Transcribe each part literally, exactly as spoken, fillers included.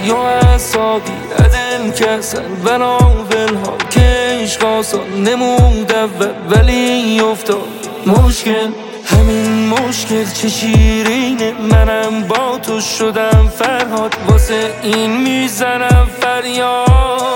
یا حسابی ادم کسن بناول ها که عشق آسان نمود اول ولی افتاد مشکل. همین مشکل چه شیرینه، منم با تو شدم فرهاد، واسه این میزنم فریاد.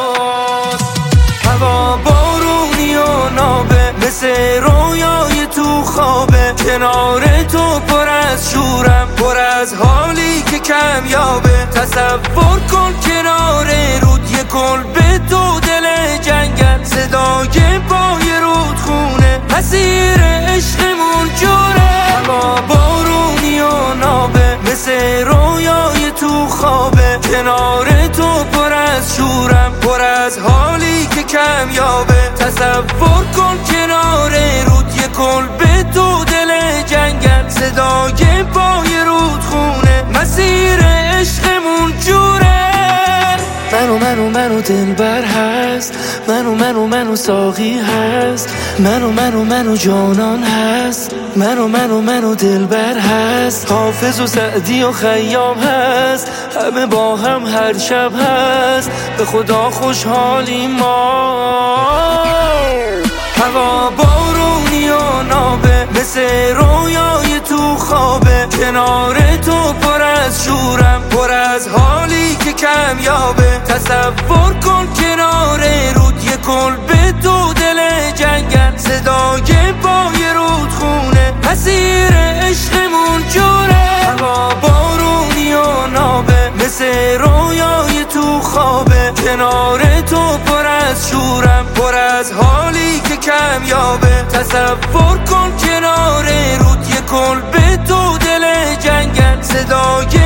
هوا بارونی و نابه مثل رویای تو خوابه، کنار تو پر از شورم، پر از حالی که کمیابه. تصور کن کنار رود یه کلبه تو دل جنگل، صدای پای رودخونه مسیر عشقمون جوره. هوا بارونی و نابه مثل رویای تو خوابه، کنار تو پر از شورم، پر از حالی که کمیابه. تصور کن کنار رود یه کلبه تو دل جنگل، صدای پای رودخونه مسیر عشقمون جوره. منو منو منو دلبر هست، منو منو منو ساقی هست، منو منو منو جانان هست، منو منو منو دلبر هست، حافظ و سعدی و خیام هست، همه با هم هر شب هست، به خدا خوشحالی ما. هوا بارونی و نابه مثل رویای تو خوابه، کنار تو پر از شورم، پر از حالی که کمیابه. تصور کن کنار رود یه کلبه تو دل جنگل، صدای پای رودخونه مسیر عشقمون جوره. هوا بارونی و نابه مثل رویای تو خوابه، کنار تو پر از شورم، پر از حالی که کمیابه. تصور کن کنار رود یه کلبه تو دل جنگل، صدای